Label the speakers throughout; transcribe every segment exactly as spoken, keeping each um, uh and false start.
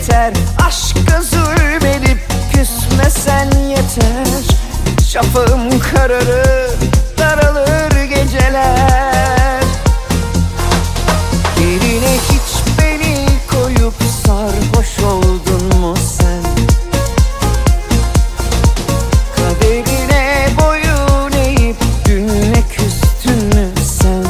Speaker 1: yeter. Aşka zulmedip küsmesen yeter. Şafağım kararır, daralır geceler. Yerine hiç beni koyup sarhoş oldun mu sen? Kaderine boyun eğip dünle küstün mü sen?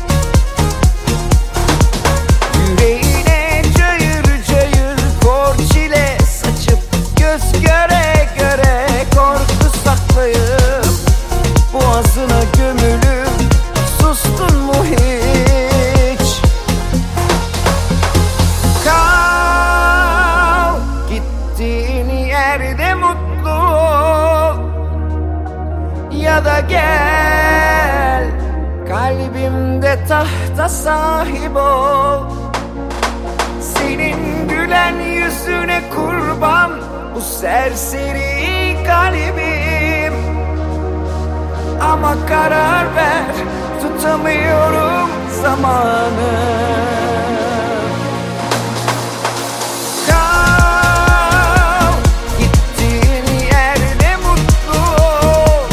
Speaker 1: Yüreğine cayır cayır kor çile saçıp göz göre göre korku saklayıp boğazına gömülüp sustun mu hiç? Kal gittiğin yerde mutlu ol, ya da gel kalbimde tahta sahip ol. Senin gülen yüzüne kurban bu serseri kalbim. Ama karar ver, tutamıyorum zamanı. Kal gittiğin yerde mutlu ol,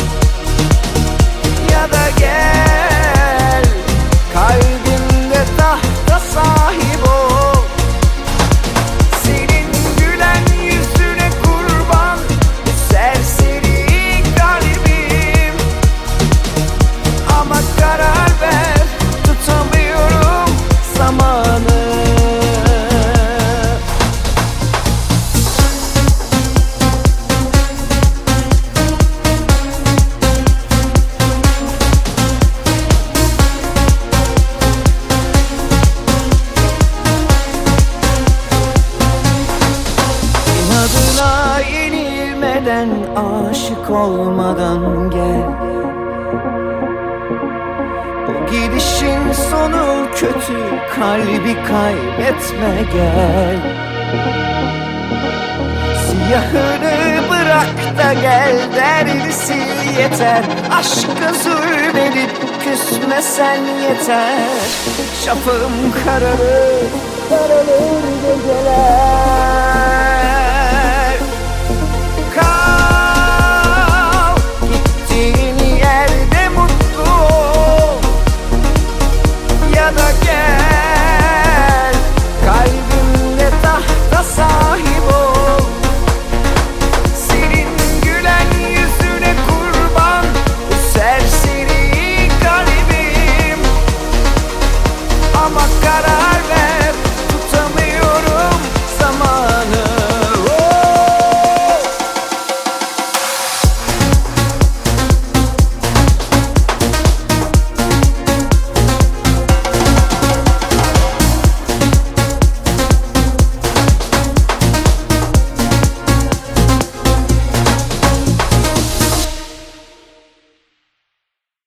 Speaker 1: ya da gel kalbimde tahta sahip ol. Senin gülen yüzüne kurban bu serseri kalbim. Ama karar ver, tutamıyorum zamanı. İnadına yenilmeden, aşık olmadan gel. Bu gidişin sonu kötü, kalbi kaybetme gel. Siyahını bırak da gel, derdini sil yeter. Aşka zulmedip küsmesen yeter. Şafağım kararır, kararır geceler.